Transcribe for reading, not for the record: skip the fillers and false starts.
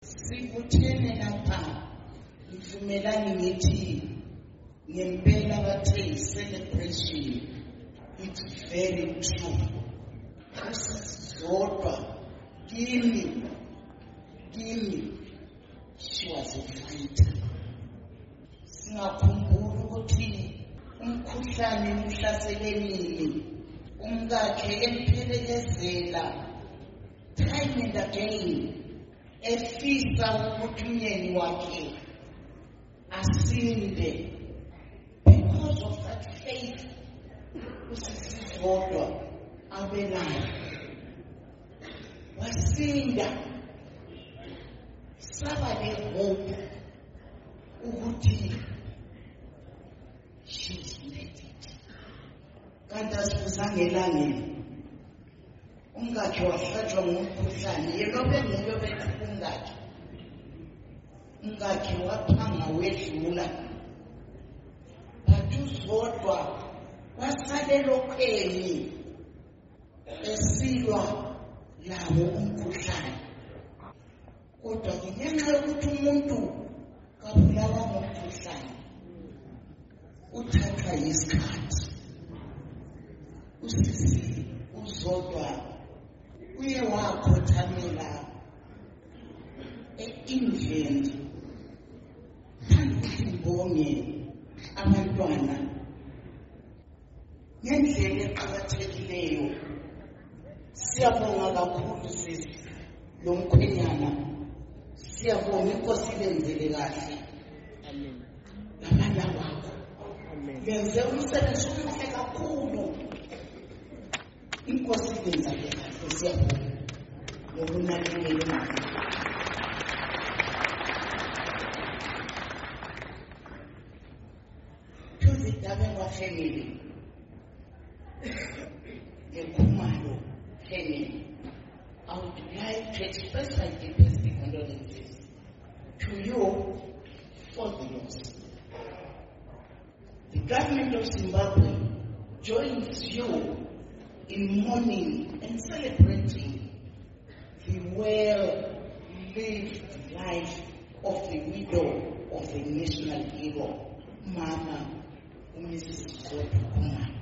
Sikuthene lapha ngivumelani ngithi ngempela bathe celebration. It's very true. Zodwa kimi she was a fighter. Singakhumbula ukuthi umkhuhlane umhlasele nini, umkakhe emphelekezela time and again, efisa ukuthi umyeni wakhe asinde. Because of that faith, usisizodwa abelana wasinda, saba le-hope ukuthi she's made it. Kanti asibuzanga elangeni, umkakhe wahlatshwa ngumkhuhlane, yena bengeke bethu umkakhe waphanga wedlula, but uZodwa wasalelokweni esilwa lawo umkhuhlane. Kodwa ngenxa yokuthi umuntu kabulawa ngumkhuhlane uthathwa yisikhathi, usisi uZodwa uye wakhothamela e-England phambi ngibonge abantwana ngendlela eqakathekileyo. Siyabonga kakhulu sisi lo mkhwenyana, siyabonga inkosi ilenzele kahle. Amen. Nabanye bakho yenze umsebenzi omuhle kakhulu, inkosi ilenzele kahle. Siyabonga ngokunakekela imali. Tuzidabengwa family Khumalo family, I would like to express my deepest condolences to you for the loss. The government of Zimbabwe joins you in mourning and celebrating the well-lived life of the widow of the national hero, Mama Mrs. Khumalo.